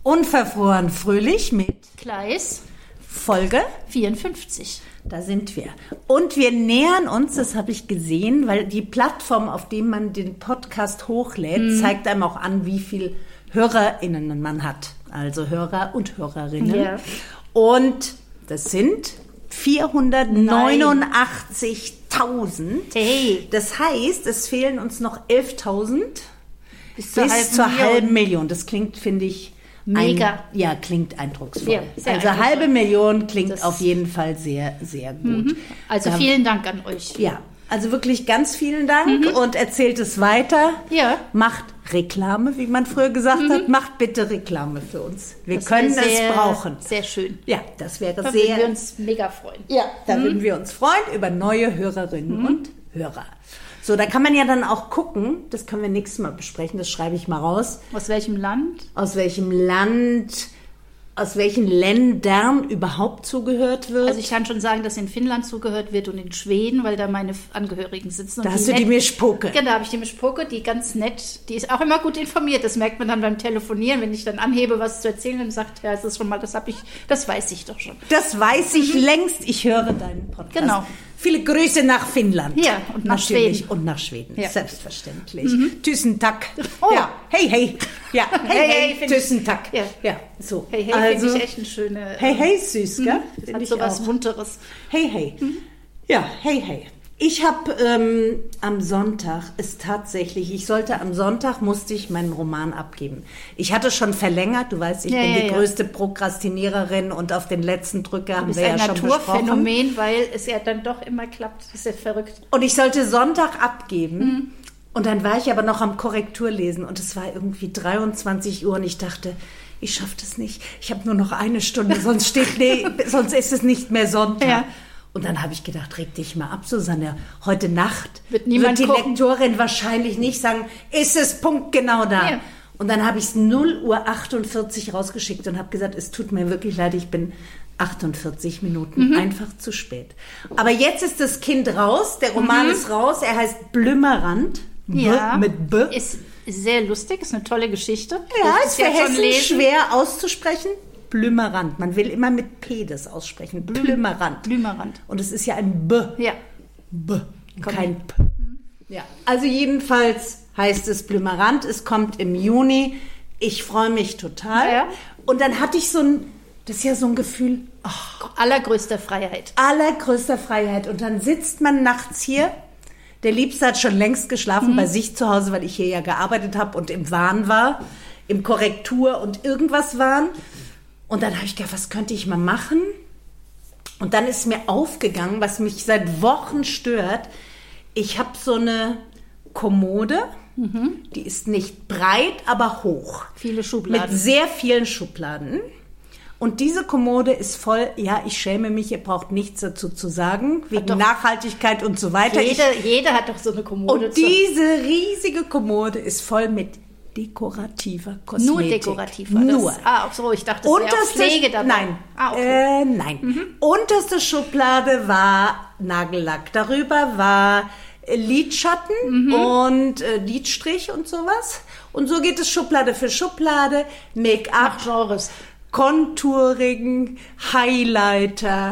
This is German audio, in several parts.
Unverfroren fröhlich mit Kleis Folge 54. Da sind wir. Und wir nähern uns, das habe ich gesehen, weil die Plattform, auf der man den Podcast hochlädt, zeigt einem auch an, wie viel HörerInnen man hat. Also Hörer und Hörerinnen. Ja. Und das sind 489.000. Hey. Das heißt, es fehlen uns noch 11.000 Bis zur halben Million. Das klingt, finde ich, mega. Klingt eindrucksvoll. Ja, sehr also eindrucksvoll. halbe Million klingt Das- auf jeden Fall sehr, sehr gut. Also vielen Dank an euch. Ja, also wirklich ganz vielen Dank und erzählt es weiter. Ja. Macht Reklame, wie man früher gesagt hat. Macht bitte Reklame für uns. Wir Das können wäre es brauchen. Sehr schön. Ja, das wäre Da würden sehr... wir uns mega freuen. Ja, da würden wir uns freuen über neue Hörerinnen und Hörer. So, da kann man ja dann auch gucken, das können wir nächstes Mal besprechen, das schreibe ich mal raus, Aus welchem Land? aus welchen Ländern überhaupt zugehört wird. Also ich kann schon sagen, dass in Finnland zugehört wird und in Schweden, weil da meine Angehörigen sitzen. Und Da hast du die Mischpoke. Genau, da habe ich die Mischpoke, die ganz nett, die ist auch immer gut informiert. Das merkt man dann beim Telefonieren, wenn ich dann anhebe, was zu erzählen, dann sagt, ja, das ist schon mal, das weiß ich doch schon. Das weiß ich längst, ich höre deinen Podcast. Genau. Viele Grüße nach Finnland. Ja, und nach Natürlich. Schweden. Und nach Schweden, Ja. selbstverständlich. Tusen Tack. Oh. Ja, hey, hey. Ja, hey, hey, find ich- Tusen Tack. Ja. Ja, so. Hey, hey, also, finde ich echt eine schöne... hey, hey, süß, gell? Das Find hat ich so was auch. Munteres. Hey, hey. Ja, hey, hey. Ich habe am Sonntag musste ich meinen Roman abgeben. Ich hatte schon verlängert, du weißt, ich bin die größte Prokrastiniererin und auf den letzten Drücker haben Das wir ist ein ja schon besprochen. Naturphänomen, weil es ja dann doch immer klappt. Das ist ja verrückt. Und ich sollte Sonntag abgeben und dann war ich aber noch am Korrekturlesen und es war irgendwie 23 Uhr und ich dachte, ich schaffe das nicht. Ich habe nur noch eine Stunde, sonst sonst ist es nicht mehr Sonntag. Ja. Und dann habe ich gedacht, reg dich mal ab, Susanne. Heute Nacht Wird niemand die gucken. Lektorin wahrscheinlich nicht sagen, ist es punktgenau da. Ja. Und dann habe ich es 0:48 Uhr rausgeschickt und habe gesagt, es tut mir wirklich leid, ich bin 48 Minuten einfach zu spät. Aber jetzt ist das Kind raus, der Roman ist raus, er heißt Blümmerrand. Ja, Mit B. ist sehr lustig, ist eine tolle Geschichte. Ja, Das ist für Hessen lesen. schwer auszusprechen. Blümerand. Man will immer mit P das aussprechen. Blümerand. Blümerand. Und es ist ja ein B. Ja. B. Und kein P. Ja. Also jedenfalls heißt es Blümerand. Es kommt im Juni. Ich freue mich total. Ja. Und dann hatte ich das ist ja so ein Gefühl, Allergrößter Freiheit. allergrößter Freiheit. Und dann sitzt man nachts hier. Der Liebste hat schon längst geschlafen bei sich zu Hause, weil ich hier ja gearbeitet habe und im Wahn war, im Korrektur und irgendwas waren. Und dann habe ich gedacht, was könnte ich mal machen? Und dann ist mir aufgegangen, was mich seit Wochen stört. Ich habe so eine Kommode, die ist nicht breit, aber hoch. Viele Mit Schubladen. sehr vielen Schubladen. Und diese Kommode ist voll, ja, ich schäme mich, ihr braucht nichts dazu zu sagen, wegen doch. Nachhaltigkeit und so weiter. Jeder hat doch so eine Kommode. Und diese riesige Kommode ist voll mit dekorativer Kosmetik. Nur dekorativ. Nur. Auch so, ich dachte, das wäre auch Pflege dabei. Nein. Okay. Nein. Unterste Schublade war Nagellack. Darüber war Lidschatten und Lidstrich und sowas. Und so geht es Schublade für Schublade. Make-up, Nach Genres. Contouring, Highlighter,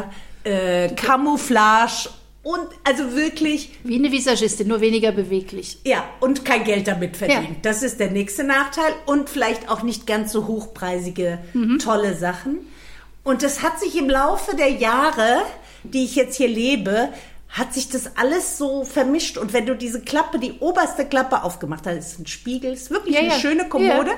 Camouflage und also wirklich... Wie eine Visagistin, nur weniger beweglich. Ja, und kein Geld damit verdient. Ja. Das ist der nächste Nachteil. Und vielleicht auch nicht ganz so hochpreisige, tolle Sachen. Und das hat sich im Laufe der Jahre, die ich jetzt hier lebe, hat sich das alles so vermischt. Und wenn du diese Klappe, die oberste Klappe aufgemacht hast, ist ein Spiegel, ist wirklich eine schöne Kommode,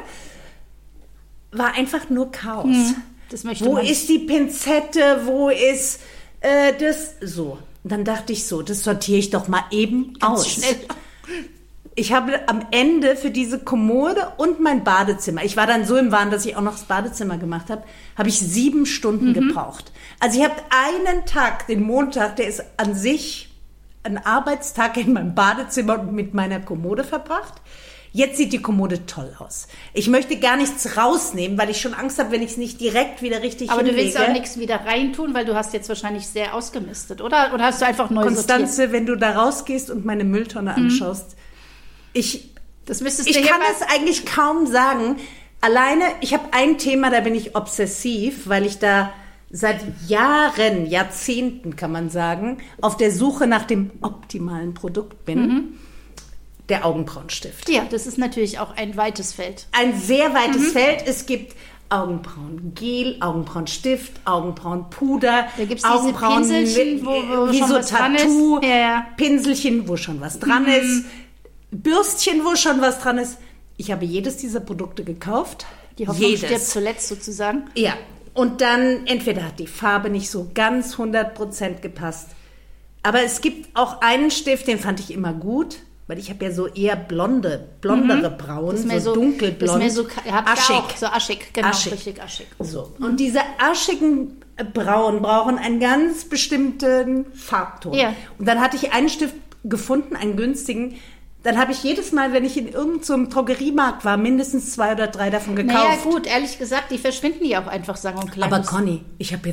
war einfach nur Chaos. Das möchte Wo man. ist die Pinzette? Wo ist das? So. Und dann dachte ich so, das sortiere ich doch mal eben aus. Schnell. Ich habe am Ende für diese Kommode und mein Badezimmer, ich war dann so im Wahn, dass ich auch noch das Badezimmer gemacht habe, habe ich 7 Stunden gebraucht. Also ich habe einen Tag, den Montag, der ist an sich ein Arbeitstag in meinem Badezimmer und mit meiner Kommode verbracht. Jetzt sieht die Kommode toll aus. Ich möchte gar nichts rausnehmen, weil ich schon Angst habe, wenn ich es nicht direkt wieder richtig Aber hinlege. du willst auch nichts wieder reintun, weil du hast jetzt wahrscheinlich sehr ausgemistet, oder? Oder hast du einfach neu sortiert? Konstanze, wenn du da rausgehst und meine Mülltonne anschaust, Das müsstest ich du hier kann mal... es eigentlich kaum sagen. Alleine, ich habe ein Thema, da bin ich obsessiv, weil ich da seit Jahren, Jahrzehnten kann man sagen, auf der Suche nach dem optimalen Produkt bin. Der Augenbrauenstift. Ja, das ist natürlich auch ein weites Feld. Ein sehr weites Feld. Es gibt Augenbrauengel, Augenbrauenstift, Augenbrauenpuder, Da gibt es diese Pinselchen, wo wie schon so was dran Tattoo, ist. Ja. Pinselchen, wo schon was dran ist, Bürstchen, wo schon was dran ist. Ich habe jedes dieser Produkte gekauft. Die Hoffnung stirbt zuletzt sozusagen. Ja, und dann entweder hat die Farbe nicht so ganz 100% gepasst. Aber es gibt auch einen Stift, den fand ich immer gut, weil ich habe ja so eher blondere Brauen, so dunkelblond, das ist mehr so aschig. Auch, so aschig, genau, Aschig. richtig aschig. So. Und diese aschigen Brauen brauchen einen ganz bestimmten Farbton. Ja. Und dann hatte ich einen Stift gefunden, einen günstigen. Dann habe ich jedes Mal, wenn ich in irgendeinem so Drogeriemarkt war, mindestens 2 oder 3 davon gekauft. Naja gut, ehrlich gesagt, die verschwinden ja auch einfach, sang- und Aber klanglos. Conny, ich habe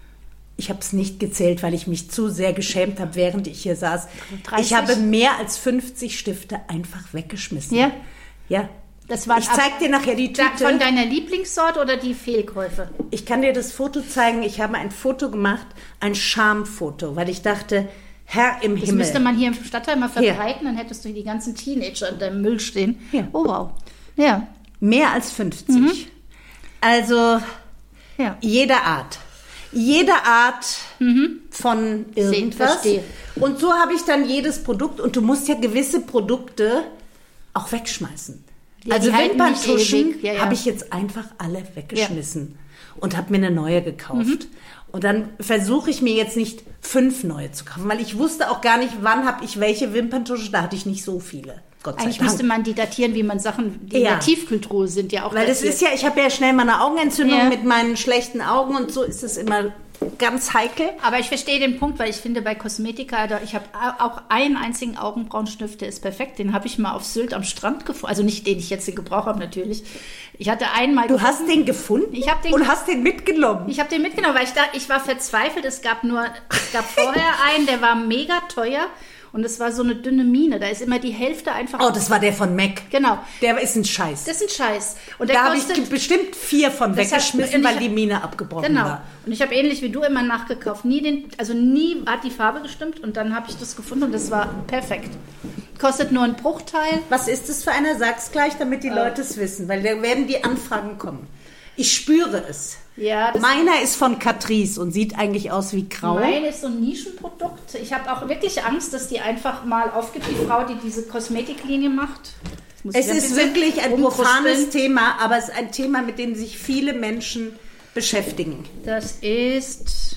es nicht gezählt, weil ich mich zu sehr geschämt habe, während ich hier saß. 30? Ich habe mehr als 50 Stifte einfach weggeschmissen. Ja? Ja. Das waren Ich zeig dir nachher die Tüte. Von deiner Lieblingssorte oder die Fehlkäufe? Ich kann dir das Foto zeigen. Ich habe ein Foto gemacht, ein Schamfoto, weil ich dachte, Herr im Das Himmel. müsste man hier im Stadtteil mal verbreiten, dann hättest du hier die ganzen Teenager in deinem Müll stehen. Ja. Oh wow. Ja. Mehr als 50. Also Ja. jeder Art. Jede Art von irgendwas. verstehe. Und so habe ich dann jedes Produkt. Und du musst ja gewisse Produkte auch wegschmeißen. Ja, also die halten nicht Wimperntuschen ewig. Ja, ja. habe ich jetzt einfach alle weggeschmissen und habe mir eine neue gekauft. Und dann versuche ich mir jetzt nicht 5 neue zu kaufen, weil ich wusste auch gar nicht, wann habe ich welche Wimperntusche. Da hatte ich nicht so viele. Gott sei Eigentlich Dank. müsste man die datieren, wie man Sachen, die in Ja. der Tiefkühltruhe sind, ja auch Weil das datiert. ist ja, ich habe ja schnell mal eine Augenentzündung Ja. mit meinen schlechten Augen und so ist es immer ganz heikel. Aber ich verstehe den Punkt, weil ich finde bei Kosmetika, ich habe auch einen einzigen Augenbrauenstift, der ist perfekt. Den habe ich mal auf Sylt am Strand gefunden. Also nicht den ich jetzt in Gebrauch habe natürlich. Ich hatte einmal Du hast den gefunden Ich habe den und hast den mitgenommen. Ich habe den mitgenommen, weil ich war verzweifelt. Es gab vorher einen, der war mega teuer und es war so eine dünne Mine. Da ist immer die Hälfte einfach. Oh, das war der von MAC. Genau. Der ist ein Scheiß. Das ist ein Scheiß. Und der Da habe kostet, ich bestimmt 4 von Das hat- weggeschmissen, und weil ich- die Mine abgebrochen Genau. war. Und ich habe ähnlich wie du immer nachgekauft. Nie hat die Farbe gestimmt und dann habe ich das gefunden und das war perfekt. Kostet nur einen Bruchteil. Was ist das für einer? Sag's gleich, damit die Leute es wissen, weil da werden die Anfragen kommen. Ich spüre es. Ja, das Meiner ist von Catrice und sieht eigentlich aus wie grau. Mein ist so ein Nischenprodukt. Ich habe auch wirklich Angst, dass die einfach mal aufgibt, die Frau, die diese Kosmetiklinie macht. Jetzt muss Es ich ein ist bisschen wirklich ein rumkruspeln. profanes Thema, aber es ist ein Thema, mit dem sich viele Menschen beschäftigen. Das ist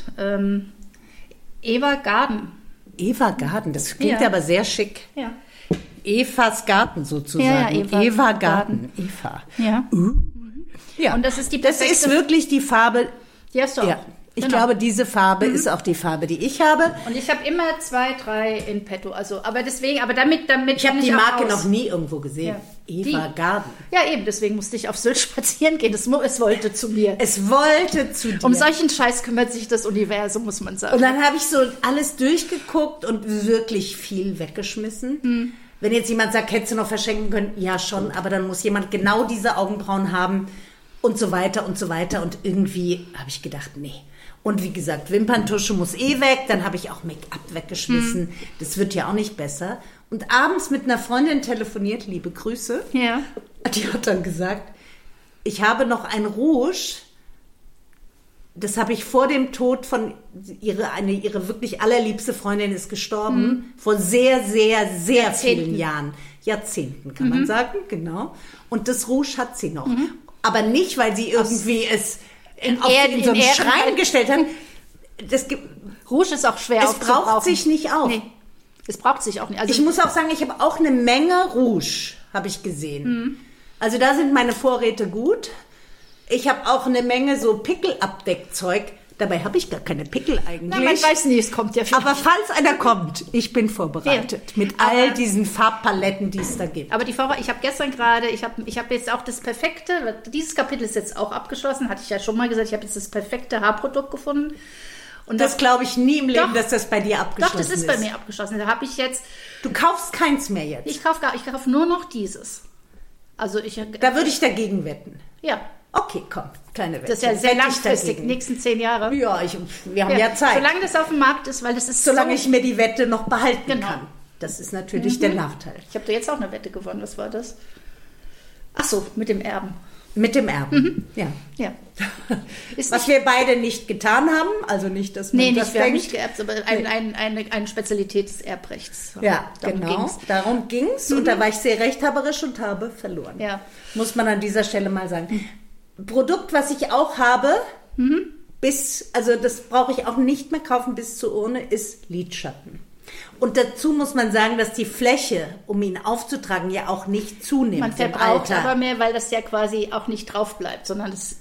Eva Garden. Eva Garden, das klingt Ja. aber sehr schick. Ja. Evas Garten sozusagen. Ja, ja, Eva Garten. Eva. Ja. Ja. Und das ist die Das perfekte- ist wirklich die Farbe. Die hast du auch. Ja. Ich Genau. glaube, diese Farbe ist auch die Farbe, die ich habe. Und ich habe immer 2, 3 in petto. Also, aber damit Ich habe bin die auch Marke aus. noch nie irgendwo gesehen. Ja. Eva Die. Garden. Ja, eben, deswegen musste ich auf Sylt spazieren gehen. Es wollte zu mir. Es wollte zu dir. Um solchen Scheiß kümmert sich das Universum, muss man sagen. Und dann habe ich so alles durchgeguckt und wirklich viel weggeschmissen. Wenn jetzt jemand sagt, hättest du noch verschenken können, ja schon, aber dann muss jemand genau diese Augenbrauen haben und so weiter und so weiter. Und irgendwie habe ich gedacht, nee. Und wie gesagt, Wimperntusche muss weg, dann habe ich auch Make-up weggeschmissen. Das wird ja auch nicht besser. Und abends mit einer Freundin telefoniert, liebe Grüße. Ja. Die hat dann gesagt, ich habe noch ein Rouge, das habe ich vor dem Tod von ihre wirklich allerliebste Freundin ist gestorben, vor sehr, sehr, sehr Jahrzehnten. vielen Jahren. Jahrzehnten kann man sagen, genau. Und das Rouge hat sie noch. Aber nicht, weil sie irgendwie es in so einen in Ehren- Schrein gestellt hat. Rouge ist auch schwer Es aufzubrauchen. braucht sich nicht auf. Nee, es braucht sich auch nicht. Also Ich muss auch sagen, ich habe auch eine Menge Rouge, habe ich gesehen. Also da sind meine Vorräte gut. Ich habe auch eine Menge so Pickelabdeckzeug. Dabei habe ich gar keine Pickel eigentlich. na, man weiß nie, es kommt ja viel. Aber falls einer kommt, ich bin vorbereitet. Ja. Mit all diesen Farbpaletten, die es da gibt. Aber die Vorwahl, ich habe gestern gerade, ich habe jetzt auch das perfekte, dieses Kapitel ist jetzt auch abgeschlossen, hatte ich ja schon mal gesagt, ich habe jetzt das perfekte Haarprodukt gefunden. Und Das glaube ich nie im Leben, Doch. dass das bei dir abgeschlossen Doch, ist. das ist bei mir abgeschlossen. Da habe ich jetzt, Du kaufst keins mehr jetzt. ich kaufe nur noch dieses. Also Da würde ich dagegen wetten. Ja. Okay, komm, kleine Wette. Das ist ja sehr Wette ich langfristig, dagegen. die nächsten 10 Jahre. Ja, wir haben ja Zeit. Solange das auf dem Markt ist, weil das ist Solange so... ich mir die Wette noch behalten Genau. kann. Das ist natürlich der Nachteil. Ich habe da jetzt auch eine Wette gewonnen, was war das? Ach so, mit dem Erben. Mit dem Erben, ja. Ja. Ist Was wir beide nicht getan haben, also nicht, dass man das wir haben denkt. nicht geerbt, aber eine Spezialität des Erbrechts. Ja, Darum genau. ging's. Darum ging es. Und da war ich sehr rechthaberisch und habe verloren. Ja. Muss man an dieser Stelle mal sagen. Produkt, was ich auch habe, also das brauche ich auch nicht mehr kaufen bis zur Urne, ist Lidschatten. Und dazu muss man sagen, dass die Fläche, um ihn aufzutragen, ja auch nicht zunimmt. Man im verbraucht Alter. aber mehr, weil das ja quasi auch nicht drauf bleibt, sondern das...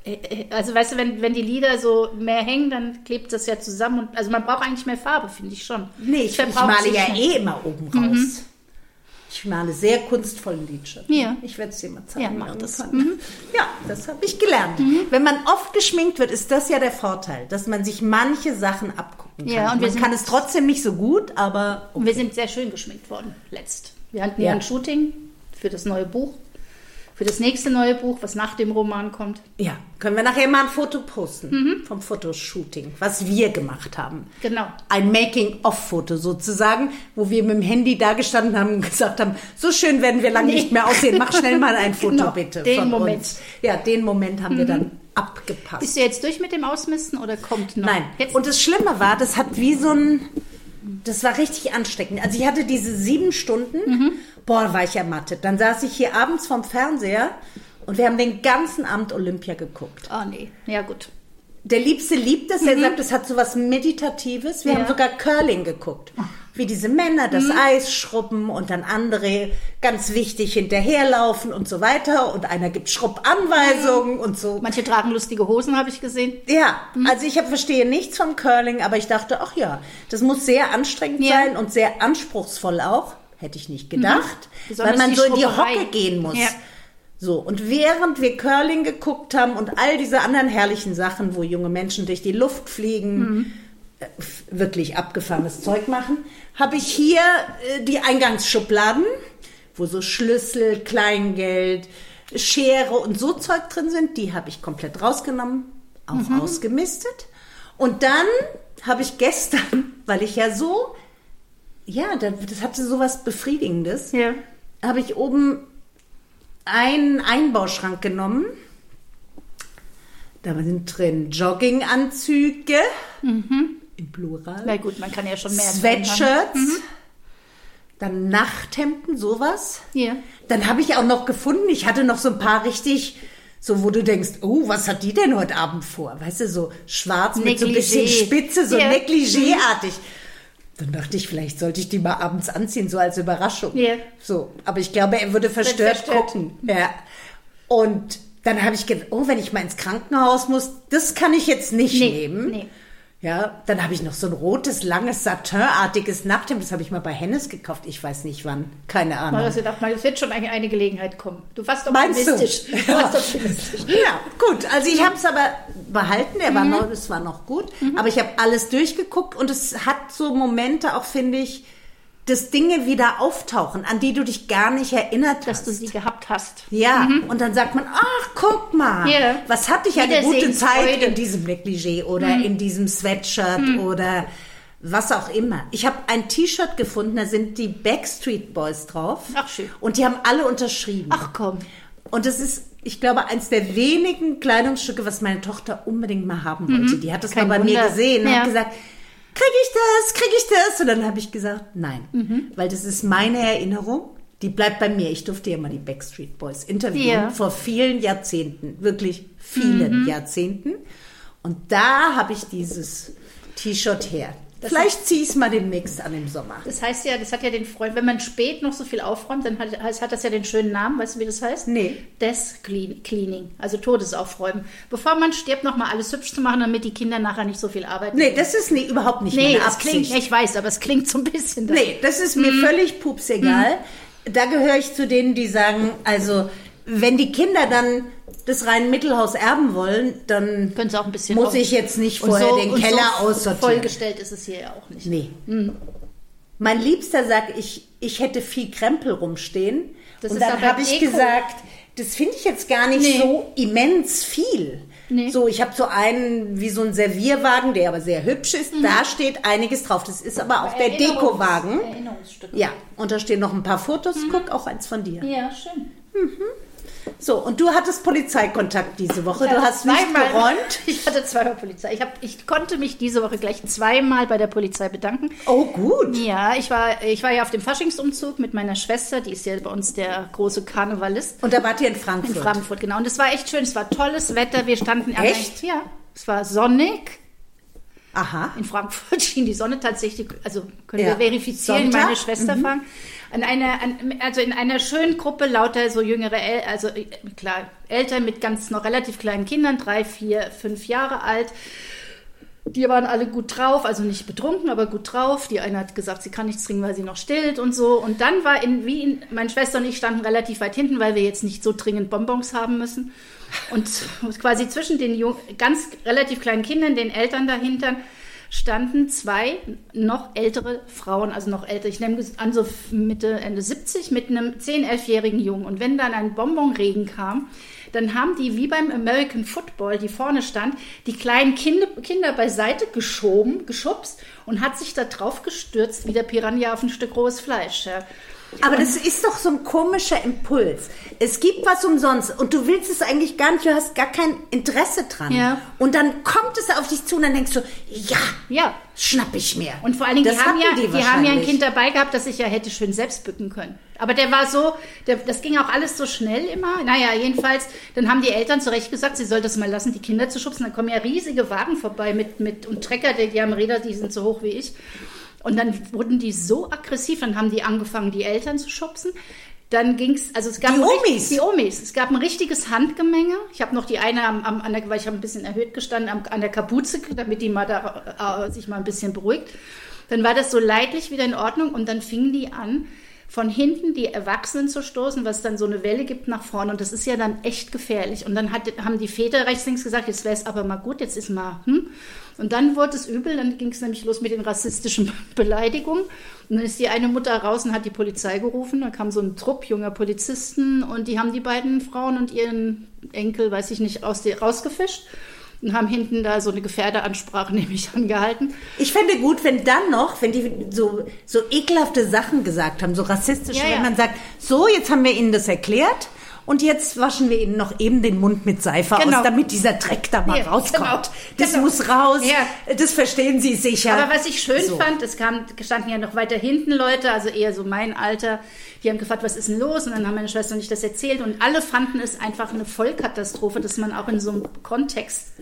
Also weißt du, wenn die Lider so mehr hängen, dann klebt das ja zusammen. Und, also man braucht eigentlich mehr Farbe, finde ich schon. Nee, ich verbraucht male sich ja schon. immer oben raus. Ich male sehr kunstvollen Lidschatten. Ja. Ich werde es dir mal zeigen. Ja, mach das. irgendwann. Ja, das habe ich gelernt. Wenn man oft geschminkt wird, ist das ja der Vorteil, dass man sich manche Sachen abgucken kann. Ja, und man kann es trotzdem nicht so gut, aber Und wir sind sehr schön geschminkt worden, letzt. Wir hatten ja ein Shooting für das neue Buch, für das nächste neue Buch, was nach dem Roman kommt. ja, können wir nachher mal ein Foto posten vom Fotoshooting, was wir gemacht haben. Genau. Ein Making-of-Foto sozusagen, wo wir mit dem Handy da gestanden haben und gesagt haben, so schön werden wir lange nicht mehr aussehen, mach schnell mal ein Foto Genau, bitte den von Moment. uns. Ja, den Moment haben wir dann abgepasst. Bist du jetzt durch mit dem Ausmisten oder kommt noch? Nein, Jetzt? und das Schlimme war, das hat wie so ein, das war richtig ansteckend. Also ich hatte diese 7 Stunden, war ich ermattet. Dann saß ich hier abends vorm Fernseher und wir haben den ganzen Abend Olympia geguckt. Oh nee, ja gut. Der Liebste liebt es, der sagt, es hat so was Meditatives. Wir haben sogar Curling geguckt. Wie diese Männer das Eis schrubben und dann andere, ganz wichtig, hinterherlaufen und so weiter. Und einer gibt Schrubbanweisungen und so. Manche tragen lustige Hosen, habe ich gesehen. Ja, also ich verstehe nichts vom Curling, aber ich dachte, ach ja, das muss sehr anstrengend sein und sehr anspruchsvoll auch. Hätte ich nicht gedacht, Besonders weil man die so in die Schrubberei. Hocke gehen muss. Ja. So, und während wir Curling geguckt haben und all diese anderen herrlichen Sachen, wo junge Menschen durch die Luft fliegen, wirklich abgefahrenes Zeug machen, habe ich hier die Eingangsschubladen, wo so Schlüssel, Kleingeld, Schere und so Zeug drin sind. Die habe ich komplett rausgenommen, auch ausgemistet. Und dann habe ich gestern, weil ich ja so, ja, das hatte so was Befriedigendes, Ja. habe ich oben einen Einbauschrank genommen. Da sind drin Jogginganzüge, im Plural, Na gut, man kann ja schon mehr. Sweatshirts, dann Nachthemden, sowas. Ja. Dann habe ich auch noch gefunden, ich hatte noch so ein paar richtig, so wo du denkst, oh, was hat die denn heute Abend vor? Weißt du, so schwarz mit so ein bisschen Negligé. Spitze, so Ja. Negligé-artig. Dann dachte ich, vielleicht sollte ich die mal abends anziehen, so als Überraschung. Ja. So, aber ich glaube, er würde verstört gucken. Ja. Und dann habe ich gedacht, oh, wenn ich mal ins Krankenhaus muss, das kann ich jetzt nicht nehmen. Nee. Ja, dann habe ich noch so ein rotes, langes, satinartiges Nachthemd. Das habe ich mal bei Hennes gekauft. Ich weiß nicht wann. Keine Ahnung. Mal, dass du dachtest, es wird schon eine Gelegenheit kommen. Du warst Meinst du? optimistisch. Du warst optimistisch. Ja, gut. Also ich habe es aber behalten. Es war noch gut. Aber ich habe alles durchgeguckt und es hat so Momente auch, finde ich, dass Dinge wieder auftauchen, an die du dich gar nicht erinnert Dass hast. du sie gehabt hast. Ja, und dann sagt man, ach, guck mal, Ja. was hatte ich eine gute Zeit Wiedersehensfreude. in diesem Negligé oder in diesem Sweatshirt oder was auch immer. Ich habe ein T-Shirt gefunden, da sind die Backstreet Boys drauf. Ach, schön. Und die haben alle unterschrieben. Ach komm. Und das ist, ich glaube, eins der wenigen Kleidungsstücke, was meine Tochter unbedingt mal haben wollte. Die hat das Kein mal bei mir Wunder. gesehen und Ja. hat gesagt, krieg ich das? Und dann habe ich gesagt, nein. Weil das ist meine Erinnerung, die bleibt bei mir. Ich durfte ja mal die Backstreet Boys interviewen, Ja. vor vielen Jahrzehnten, wirklich vielen Jahrzehnten. Und da habe ich dieses T-Shirt her. Vielleicht ziehe ich es mal demnächst an im Sommer. Das heißt ja, das hat ja den Freund, wenn man spät noch so viel aufräumt, dann hat das ja den schönen Namen, weißt du, wie das heißt? Nee. Death Cleaning, also Todesaufräumen. Bevor man stirbt, nochmal alles hübsch zu machen, damit die Kinder nachher nicht so viel arbeiten. Nee, das ist überhaupt nicht Nee, meine das Absicht. klingt, ich weiß, aber es klingt so ein bisschen. Nee, das ist mir völlig pups egal. Da gehöre ich zu denen, die sagen, also wenn die Kinder dann das Rhein-Mittelhaus erben wollen, dann Können sie auch ein bisschen muss auf- ich jetzt nicht Und vorher so- den und Keller so aussortieren. vollgestellt ist es hier ja auch nicht. Nee. Mein Liebster sagt, ich hätte viel Krempel rumstehen. Das und ist dann aber habe ich Deko. gesagt, das finde ich jetzt gar nicht so immens viel. Nee. So, ich habe so einen, wie so ein Servierwagen, der aber sehr hübsch ist. Da steht einiges drauf. Das ist aber auch der Dekowagen. Erinnerungsstücke. Ja, und da stehen noch ein paar Fotos. Guck, auch eins von dir. Ja, schön. So, und du hattest Polizeikontakt diese Woche. Du hast nicht geräumt. Ich hatte zweimal Polizei. Ich konnte mich diese Woche gleich zweimal bei der Polizei bedanken. Oh, gut. Ja, ich war ja auf dem Faschingsumzug mit meiner Schwester. Die ist ja bei uns der große Karnevalist. Und da wart ihr in Frankfurt? In Frankfurt, genau. Und es war echt schön. Es war tolles Wetter. Wir standen... Echt? Ja. Es war sonnig. Aha. In Frankfurt schien die Sonne tatsächlich, also können wir verifizieren, Sonntag? meine Schwester fragen. Also in einer schönen Gruppe lauter so jüngere, Eltern mit noch relativ kleinen Kindern, 3, 4, 5 Jahre alt. Die waren alle gut drauf, also nicht betrunken, aber gut drauf. Die eine hat gesagt, sie kann nichts trinken, weil sie noch stillt und so. Und dann war meine Schwester und ich standen relativ weit hinten, weil wir jetzt nicht so dringend Bonbons haben müssen. Und quasi zwischen den ganz relativ kleinen Kindern, den Eltern dahinter, standen 2 noch ältere Frauen, also noch älter, ich nehme an so Mitte, Ende 70, mit einem 10-, 11-jährigen Jungen. Und wenn dann ein Bonbonregen kam, dann haben die, wie beim American Football, die vorne stand, die kleinen Kinder beiseite geschubst und hat sich da drauf gestürzt, wie der Piranha auf ein Stück rohes Fleisch. Ja. Aber das ist doch so ein komischer Impuls. Es gibt was umsonst und du willst es eigentlich gar nicht, du hast gar kein Interesse dran. Ja. Und dann kommt es auf dich zu und dann denkst du, ja, schnapp ich mir. Und vor allen Dingen, Das die haben ja ein Kind dabei gehabt, das sich ja hätte schön selbst bücken können. Aber der war so, das ging auch alles so schnell immer. Naja, jedenfalls, dann haben die Eltern zu Recht gesagt, sie soll das mal lassen, die Kinder zu schubsen. Dann kommen ja riesige Wagen vorbei und Trecker, die haben Räder, die sind so hoch wie ich. Und dann wurden die so aggressiv, dann haben die angefangen, die Eltern zu schubsen. Dann ging's, also es gab Die Omis. Es gab ein richtiges Handgemenge. Ich habe noch die eine weil ich habe ein bisschen erhöht gestanden, an der Kapuze, damit die mal sich mal ein bisschen beruhigt. Dann war das so leidlich wieder in Ordnung und dann fingen die an, von hinten die Erwachsenen zu stoßen, was dann so eine Welle gibt nach vorne. Und das ist ja dann echt gefährlich. Und dann haben die Väter rechts, links gesagt, jetzt wäre es aber mal gut, jetzt ist mal, Und dann wurde es übel, dann ging es nämlich los mit den rassistischen Beleidigungen. Und dann ist die eine Mutter raus und hat die Polizei gerufen. Da kam so ein Trupp junger Polizisten und die haben die beiden Frauen und ihren Enkel, weiß ich nicht, rausgefischt. Und haben hinten da so eine Gefährderansprache nämlich angehalten. Ich fände gut, wenn die so ekelhafte Sachen gesagt haben, so rassistische, wenn man sagt, so, jetzt haben wir Ihnen das erklärt und jetzt waschen wir Ihnen noch eben den Mund mit Seife aus, damit dieser Dreck da mal rauskommt. Das muss raus, das verstehen Sie sicher. Aber was ich schön fand, standen ja noch weiter hinten Leute, also eher so mein Alter, die haben gefragt, was ist denn los? Und dann haben meine Schwester und ich das erzählt und alle fanden es einfach eine Vollkatastrophe, dass man auch in so einem Kontext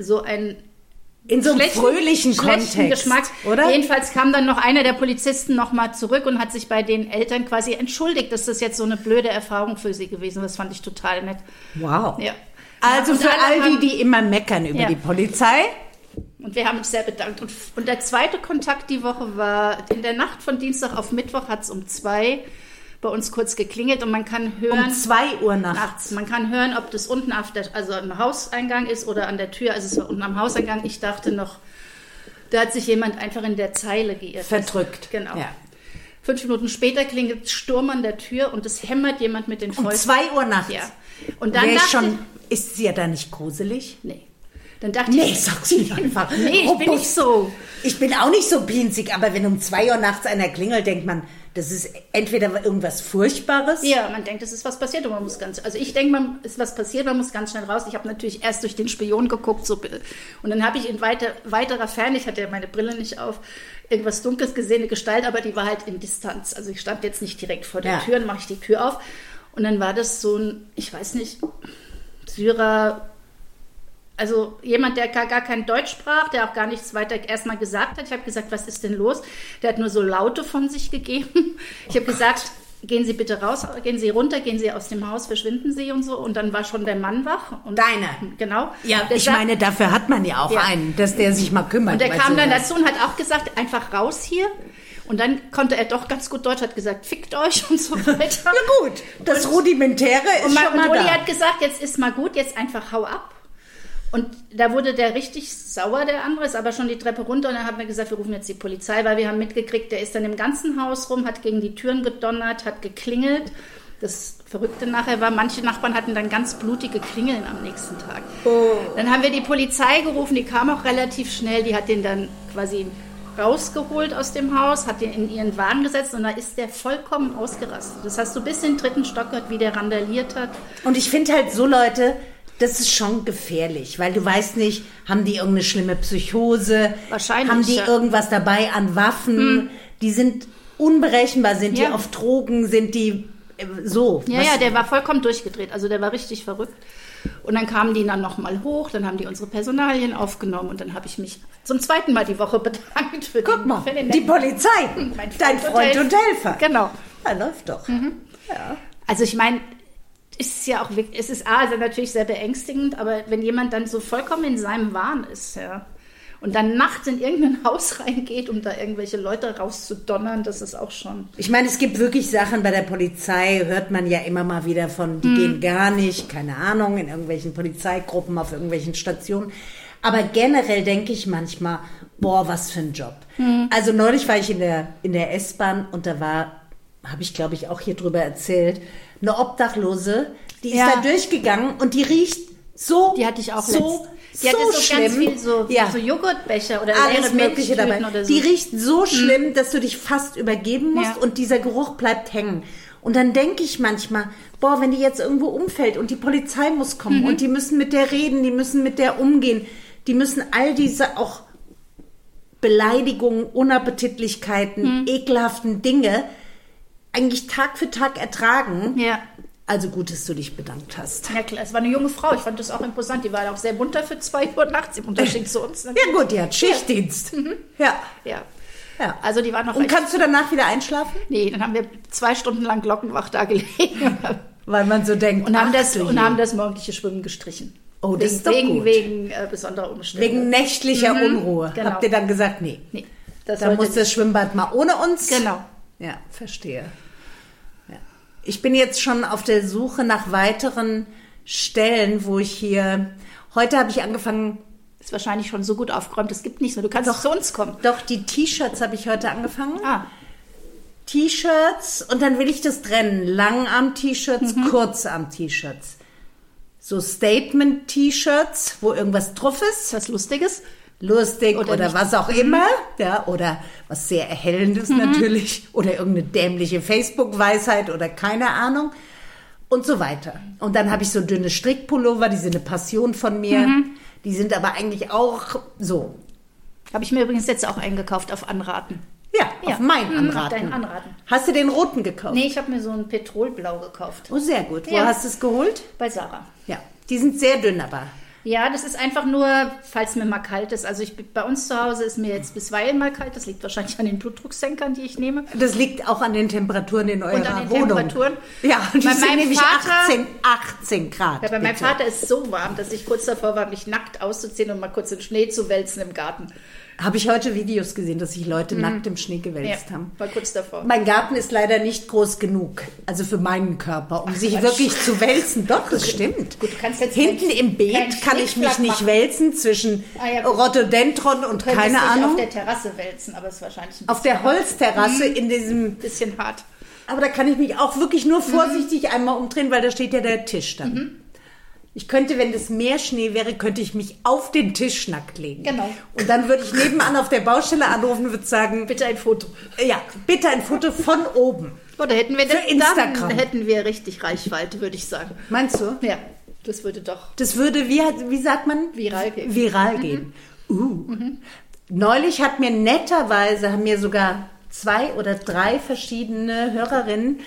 in so einem fröhlichen Kontext, Geschmack. Oder? Jedenfalls kam dann noch einer der Polizisten noch mal zurück und hat sich bei den Eltern quasi entschuldigt, dass das jetzt so eine blöde Erfahrung für sie gewesen ist. Das fand ich total nett. Wow. Ja. Also für all die immer meckern über die Polizei. Und wir haben uns sehr bedankt. Und der zweite Kontakt die Woche war, in der Nacht von Dienstag auf Mittwoch hat es um 2 bei uns kurz geklingelt und man kann hören... Um 2 Uhr nachts. Man kann hören, ob das unten also am Hauseingang ist oder an der Tür. Also es war unten am Hauseingang. Ich dachte noch, da hat sich jemand einfach in der Zeile geirrt. Verdrückt. Genau. Ja. 5 Minuten später klingelt Sturm an der Tür und es hämmert jemand mit den Fäusten. Um 2 Uhr nachts? Ja. Und dann ist sie ja da nicht gruselig? Nee. Dann dachte ich... sag sie einfach. Nee, ich bin nicht so. Ich bin auch nicht so pinzig, aber wenn um 2 Uhr nachts einer klingelt, denkt man, das ist entweder irgendwas Furchtbares. Ja, man denkt, es ist was passiert und man muss ich denke, ist was passiert, man muss ganz schnell raus. Ich habe natürlich erst durch den Spion geguckt und dann habe ich in weiterer Ferne, ich hatte ja meine Brille nicht auf, irgendwas Dunkles gesehen, eine Gestalt, aber die war halt in Distanz. Also ich stand jetzt nicht direkt vor der Tür, dann mache ich die Tür auf und dann war das so ein, ich weiß nicht, Syrer, also jemand, der gar kein Deutsch sprach, der auch gar nichts weiter erstmal gesagt hat. Ich habe gesagt, was ist denn los? Der hat nur so Laute von sich gegeben. Ich habe gesagt, gehen Sie bitte raus, gehen Sie runter, gehen Sie aus dem Haus, verschwinden Sie und so. Und dann war schon der Mann wach. Und Deiner? Genau. Ja, meine, dafür hat man ja auch einen, dass der sich mal kümmert. Und der kam dann dazu und hat auch gesagt, einfach raus hier. Und dann konnte er doch ganz gut Deutsch, hat gesagt, fickt euch und so weiter. Ja gut, das Rudimentäre ist schon mal und Uli da. hat gesagt, jetzt ist mal gut, jetzt einfach hau ab. Und da wurde der richtig sauer, der andere, ist aber schon die Treppe runter und dann haben wir gesagt, wir rufen jetzt die Polizei, weil wir haben mitgekriegt, der ist dann im ganzen Haus rum, hat gegen die Türen gedonnert, hat geklingelt, Das Verrückte nachher war, manche Nachbarn hatten dann ganz blutige Klingeln am nächsten Tag. Oh. Dann haben wir die Polizei gerufen, die kam auch relativ schnell, die hat den dann quasi rausgeholt aus dem Haus, hat den in ihren Wagen gesetzt und da ist der vollkommen ausgerastet. Das hast du bis in den 3. Stock gehört, wie der randaliert hat. Und ich finde halt so Leute, das ist schon gefährlich, weil du weißt nicht, haben die irgendeine schlimme Psychose? Wahrscheinlich, haben die ja. irgendwas dabei an Waffen? Die sind unberechenbar, sind die auf Drogen, sind die so? Ja, der war vollkommen durchgedreht, also der war richtig verrückt. Und dann kamen die dann nochmal hoch, dann haben die unsere Personalien aufgenommen und dann habe ich mich zum 2. Mal die Woche bedankt für den die Polizei, dein Freund und Helfer. Genau. Ja, läuft doch. Ja. Also ich meine, es ist also natürlich sehr beängstigend, aber wenn jemand dann so vollkommen in seinem Wahn ist, ja, und dann nachts in irgendein Haus reingeht, um da irgendwelche Leute rauszudonnern, das ist auch schon... Ich meine, es gibt wirklich Sachen bei der Polizei, hört man ja immer mal wieder von, die gehen gar nicht, keine Ahnung, in irgendwelchen Polizeigruppen, auf irgendwelchen Stationen. Aber generell denke ich manchmal, boah, was für ein Job. Also neulich war ich in der S-Bahn und da habe ich glaube ich auch hier drüber erzählt, eine Obdachlose, die ist da durchgegangen und die riecht so, die hatte ich auch so, die hatte so schlimm. Ganz viel so Joghurtbecher oder alles Mögliche dabei. Oder so. Die riecht so schlimm, dass du dich fast übergeben musst und dieser Geruch bleibt hängen. Und dann denke ich manchmal, boah, wenn die jetzt irgendwo umfällt und die Polizei muss kommen und die müssen mit der reden, die müssen mit der umgehen, die müssen all diese auch Beleidigungen, Unappetitlichkeiten, ekelhaften Dinge eigentlich Tag für Tag ertragen. Ja. Also gut, dass du dich bedankt hast. Ja klar, es war eine junge Frau, ich fand das auch imposant. Die war auch sehr munter für 2 Uhr nachts im Unterschied zu uns. Ja gut, die hat Schichtdienst. Ja. Also die war noch... Und kannst du danach wieder einschlafen? Nee, dann haben wir 2 Stunden lang glockenwach da gelegen. Weil man so denkt, und haben das morgendliche Schwimmen gestrichen. Oh, das ist doch gut. Wegen besonderer Umstände. Wegen nächtlicher Unruhe. Genau. Habt ihr dann gesagt, nee. Da muss das Schwimmbad mal ohne uns. Genau. Ja, verstehe. Ja. Ich bin jetzt schon auf der Suche nach weiteren Stellen, wo ich hier... Heute habe ich angefangen... Ist wahrscheinlich schon so gut aufgeräumt, es gibt nichts mehr. Du kannst doch zu uns kommen. Doch, die T-Shirts habe ich heute angefangen. T-Shirts und dann will ich das trennen. Langarm-T-Shirts, Kurzarm-T-Shirts. So Statement-T-Shirts, wo irgendwas drauf ist. Was Lustiges. Lustig oder was auch immer. Ja, oder was sehr Erhellendes natürlich. Oder irgendeine dämliche Facebook-Weisheit oder keine Ahnung. Und so weiter. Und dann habe ich so dünne Strickpullover, die sind eine Passion von mir. Die sind aber eigentlich auch so. Habe ich mir übrigens jetzt auch eingekauft auf Anraten. Ja, auf mein Anraten. Auf deinen Anraten. Hast du den roten gekauft? Nee, ich habe mir so ein Petrolblau gekauft. Oh, sehr gut. Wo hast du es geholt? Bei Sarah. Ja, die sind sehr dünn aber. Ja, das ist einfach nur, falls mir mal kalt ist. Also bei uns zu Hause ist mir jetzt bisweilen mal kalt. Das liegt wahrscheinlich an den Blutdrucksenkern, die ich nehme. Das liegt auch an den Temperaturen in eurer Wohnung. Und an den Temperaturen. Ja, die sind nämlich 18 Grad. Ja, bei meinem Vater ist es so warm, dass ich kurz davor war, mich nackt auszuziehen und mal kurz in Schnee zu wälzen im Garten. Habe ich heute Videos gesehen, dass sich Leute nackt im Schnee gewälzt haben. War kurz davor. Mein Garten ist leider nicht groß genug, also für meinen Körper, um sich wirklich zu wälzen. Doch, das stimmt. Gut, du kannst jetzt hinten im Beet kann ich mich nicht wälzen zwischen Rhododendron und keine Ahnung. Auf der Terrasse wälzen, aber es ist wahrscheinlich ein bisschen auf der Holzterrasse in diesem... Bisschen hart. Aber da kann ich mich auch wirklich nur vorsichtig einmal umdrehen, weil da steht ja der Tisch dann. Ich könnte, wenn das mehr Schnee wäre, könnte ich mich auf den Tisch nackt legen. Genau. Und dann würde ich nebenan auf der Baustelle anrufen und würde sagen... Bitte ein Foto. Ja, bitte ein Foto von oben. Oder hätten wir für Instagram. Dann hätten wir richtig Reichweite, würde ich sagen. Meinst du? Ja, das würde doch... Das würde, wie sagt man? Viral gehen. Viral gehen. Neulich haben mir sogar 2 oder 3 verschiedene Hörerinnen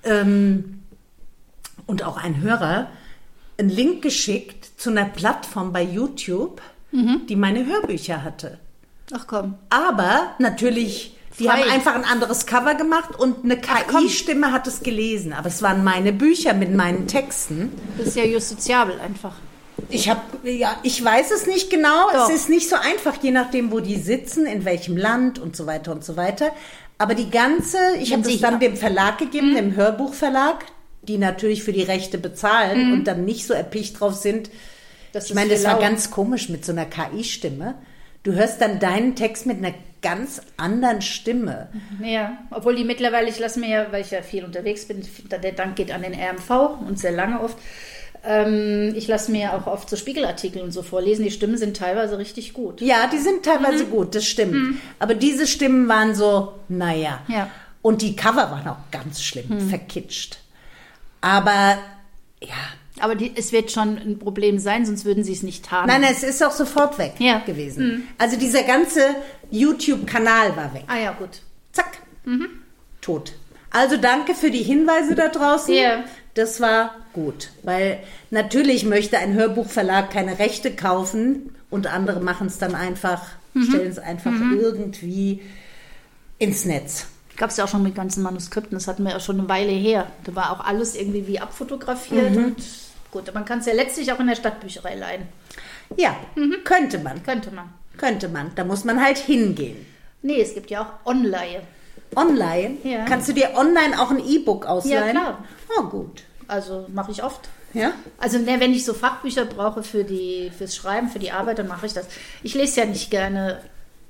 und auch ein Hörer einen Link geschickt zu einer Plattform bei YouTube, die meine Hörbücher hatte. Ach komm. Aber natürlich, die haben einfach ein anderes Cover gemacht und eine KI-Stimme hat es gelesen. Aber es waren meine Bücher mit meinen Texten. Das ist ja justiziabel einfach. Ich weiß es nicht genau. Doch. Es ist nicht so einfach, je nachdem, wo die sitzen, in welchem Land und so weiter und so weiter. Aber ich habe es dann dem Verlag gegeben, dem Hörbuchverlag, die natürlich für die Rechte bezahlen und dann nicht so erpicht drauf sind. Ich meine, das war ganz komisch mit so einer KI-Stimme. du hörst dann deinen Text mit einer ganz anderen Stimme. Ja, obwohl die mittlerweile, ich lasse mir ja, weil ich ja viel unterwegs bin, der Dank geht an den RMV und sehr lange oft, ich lasse mir ja auch oft so Spiegelartikel und so vorlesen. Die Stimmen sind teilweise richtig gut. Ja, die sind teilweise gut, das stimmt. Aber diese Stimmen waren so, naja. Ja. Und die Cover waren auch ganz schlimm, verkitscht. Aber, ja. Aber es wird schon ein Problem sein, sonst würden sie es nicht haben. Nein, es ist auch sofort weg gewesen. Also dieser ganze YouTube-Kanal war weg. Ah ja, gut. Zack. Tot. Also danke für die Hinweise da draußen. Ja. Das war gut, weil natürlich möchte ein Hörbuchverlag keine Rechte kaufen und andere machen es dann einfach, stellen es einfach irgendwie ins Netz. Gab es ja auch schon mit ganzen Manuskripten, das hatten wir ja schon eine Weile her. Da war auch alles irgendwie wie abfotografiert und gut, man kann es ja letztlich auch in der Stadtbücherei leihen. Ja, könnte man. Könnte man. Da muss man halt hingehen. Nee, es gibt ja auch Online. Online? Ja. Kannst du dir online auch ein E-Book ausleihen? Ja, klar. Oh, gut. Also mache ich oft. Ja? Also wenn ich so Fachbücher brauche fürs Schreiben, für die Arbeit, dann mache ich das. Ich lese ja nicht gerne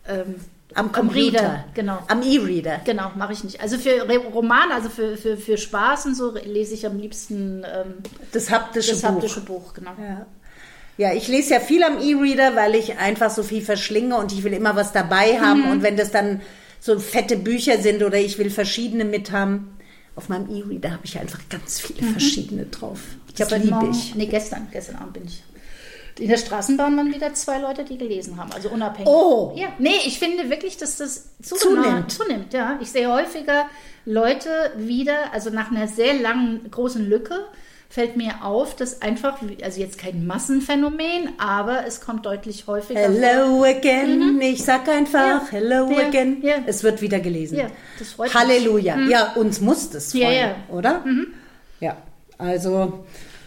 am Computer. Reader, genau. Am E-Reader. Genau, mache ich nicht. Also für Romane, also für Spaß und so lese ich am liebsten das haptische Buch. Genau. Ja, ich lese ja viel am E-Reader, weil ich einfach so viel verschlinge und ich will immer was dabei haben. Und wenn das dann so fette Bücher sind oder ich will verschiedene mit haben, auf meinem E-Reader habe ich einfach ganz viele verschiedene drauf. Das liebe ich. Nee, gestern Abend bin ich. In der Straßenbahn waren wieder 2 Leute, die gelesen haben, also unabhängig. Oh! Ja, nee, ich finde wirklich, dass das zunimmt. Ja. Ich sehe häufiger Leute wieder, also nach einer sehr langen, großen Lücke, fällt mir auf, dass einfach, also jetzt kein Massenphänomen, aber es kommt deutlich häufiger Hello again. Ich sag einfach Hello again. Ja. Es wird wieder gelesen. Ja, das freut mich. Halleluja. Ja, uns muss das freuen, Ja. oder? Ja, also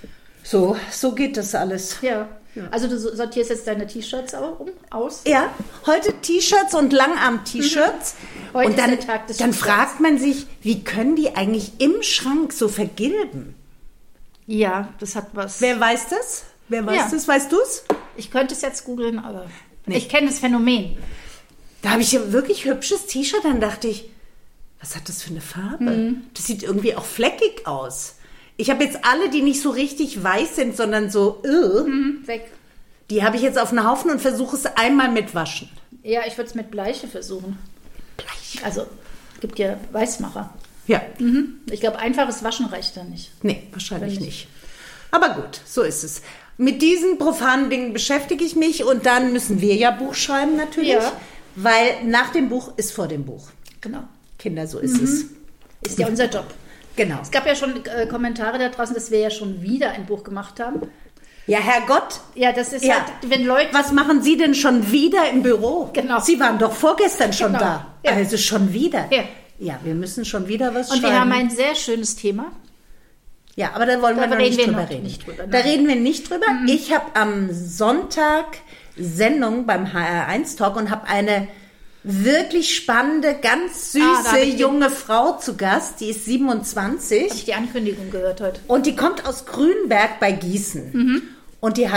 so geht das alles. Ja. Also du sortierst jetzt deine T-Shirts aus? Ja, heute T-Shirts und Langarm-T-Shirts. Heute und dann, ist der Tag des dann T-Shirts. fragt man sich, wie können die eigentlich im Schrank so vergilben? Ja, das hat was. Wer weiß das? das? Weißt du es? Ich könnte es jetzt googeln, aber Nee. ich kenne das Phänomen. Da habe ich ja wirklich hübsches T-Shirt, dann dachte ich, was hat das für eine Farbe? Das sieht irgendwie auch fleckig aus. Ich habe jetzt alle, die nicht so richtig weiß sind, sondern so, Weg. die habe ich jetzt auf einen Haufen und versuche es einmal mit Waschen. Ja, ich würde es mit Bleiche versuchen. Bleiche? Also, gibt ja Weißmacher. Ja. Ich glaube, einfaches Waschen reicht da nicht. Nee, wahrscheinlich nicht. Aber gut, so ist es. Mit diesen profanen Dingen beschäftige ich mich und dann müssen wir ja Buch schreiben natürlich, Ja. weil nach dem Buch ist vor dem Buch. Genau. Kinder, so ist es. Ist ja unser Job. Genau. Es gab ja schon Kommentare da draußen, dass wir ja schon wieder ein Buch gemacht haben. Ja, Herrgott. Ja, das ist Ja. halt, wenn Leute... Was machen Sie denn schon wieder im Büro? Genau. Sie waren doch vorgestern schon Genau. da. Ja. Also schon wieder. Ja. Ja, wir müssen schon wieder was Und schreiben. wir haben ein sehr schönes Thema. Ja, aber da wollen wir Da noch reden nicht wir drüber noch reden. nicht drüber, Da nein. reden wir nicht drüber. Ich habe am Sonntag Sendung beim HR1 Talk und habe eine wirklich spannende, ganz da süße hab ich junge Frau zu Gast. Die ist 27 Habe ich die Ankündigung gehört heute. und die kommt aus Grünberg bei Gießen. Und die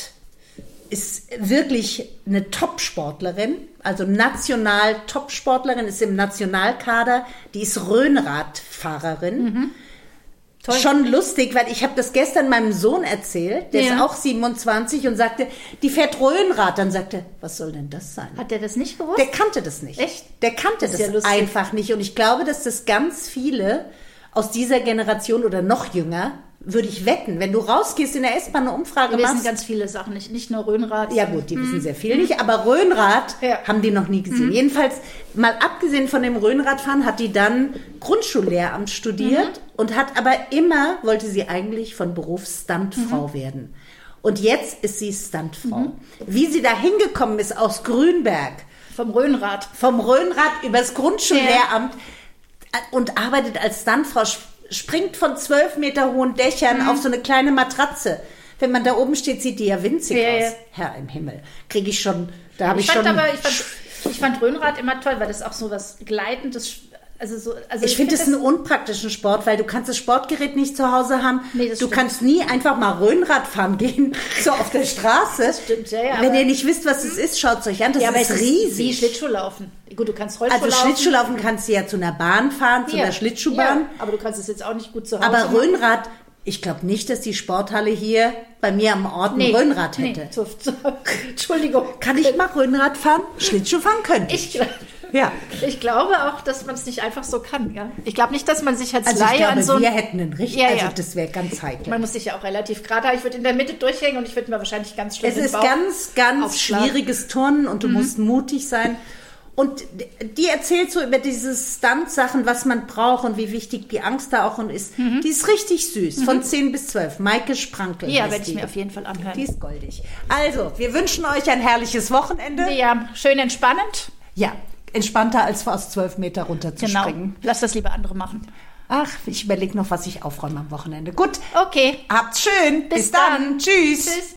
ist wirklich eine Top-Sportlerin, also national Top-Sportlerin, ist im Nationalkader, die ist Rhönradfahrerin. Toll. Schon lustig, weil ich habe das gestern meinem Sohn erzählt, der Ja. ist auch 27 und sagte, die fährt Rhönrad. Dann sagte, was soll denn das sein? Hat der das nicht gewusst? Der kannte das nicht. Echt? Der kannte Das ist das ja lustig. einfach nicht. Und ich glaube, dass das ganz viele aus dieser Generation oder noch jünger, würde ich wetten, wenn du rausgehst in der S-Bahn eine Umfrage Wir wissen machst. ganz viele Sachen nicht nur Rhönrad. Ja gut, die wissen sehr viel nicht, aber Rhönrad Ja. haben die noch nie gesehen. Jedenfalls, mal abgesehen von dem Rhönradfahren, hat die dann Grundschullehramt studiert und hat aber immer, wollte sie eigentlich von Beruf Stuntfrau werden. Und jetzt ist sie Stuntfrau. Wie sie da hingekommen ist aus Grünberg, Vom Rhönrad. vom Rhönrad übers Grundschullehramt und arbeitet als Stuntfrau, springt von 12 Meter hohen Dächern auf so eine kleine Matratze. Wenn man da oben steht, sieht die ja winzig Ja, aus. ja. Herr im Himmel. Kriege ich schon, da habe ich Ich schon... fand Rhönrad immer toll, weil das auch so was Gleitendes Ich finde es einen unpraktischen Sport, weil du kannst das Sportgerät nicht zu Hause haben. Nee, das du stimmt. kannst nie einfach mal Röhnrad fahren gehen, so auf der Straße. Das stimmt, ja. Wenn ihr nicht wisst, was es ist, schaut es euch an. Das ist riesig. Wie Schlittschuhlaufen. Gut, du kannst Rollschuh laufen. Also Schlittschuhlaufen kannst du ja zu einer Bahn fahren, zu einer Schlittschuhbahn. Ja, aber du kannst es jetzt auch nicht gut zu Hause Aber machen. Röhnrad, ich glaube nicht, dass die Sporthalle hier bei mir am Ort ein Röhnrad hätte. Entschuldigung. Kann ich mal Röhnrad fahren? Schlittschuh fahren könnte ich. Ich glaube auch, dass man es nicht einfach so kann. Ja? Ich glaube nicht, dass man sich als Also Laie ich glaube, an so wir hätten einen richtig, Ja. das wäre ganz heikel. Man muss sich ja auch relativ gerade haben. Ich würde in der Mitte durchhängen und ich würde mir wahrscheinlich ganz schlimm Es den ist Bauch ganz aufschlagen. schwieriges Turnen und du musst mutig sein. Und die erzählt so über diese Stunt-Sachen, was man braucht und wie wichtig die Angst da auch ist. Die ist richtig süß, von 10 bis 12. Maike Sprankel. Ja, heißt werde ich die. mir auf jeden Fall anhören. Die ist goldig. Also, wir wünschen euch ein herrliches Wochenende. Ja, schön entspannend. Ja, entspannter als aus 12 Meter Genau. runterzuspringen. Lass das lieber andere machen. Ach, ich überlege noch, was ich aufräume am Wochenende. Gut, Okay. habt's schön. Bis dann. Tschüss. Tschüss.